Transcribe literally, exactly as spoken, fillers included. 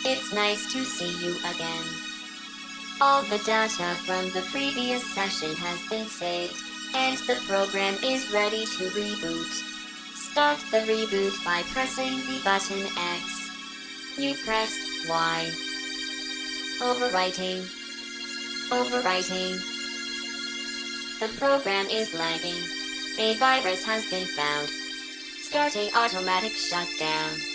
It's nice to see you again. All the data from the previous session has been saved, and the program is ready to reboot. Start the reboot by pressing the button X. You pressed Y. Overwriting. Overwriting. The program is lagging. A virus has been found. Starting automatic shutdown.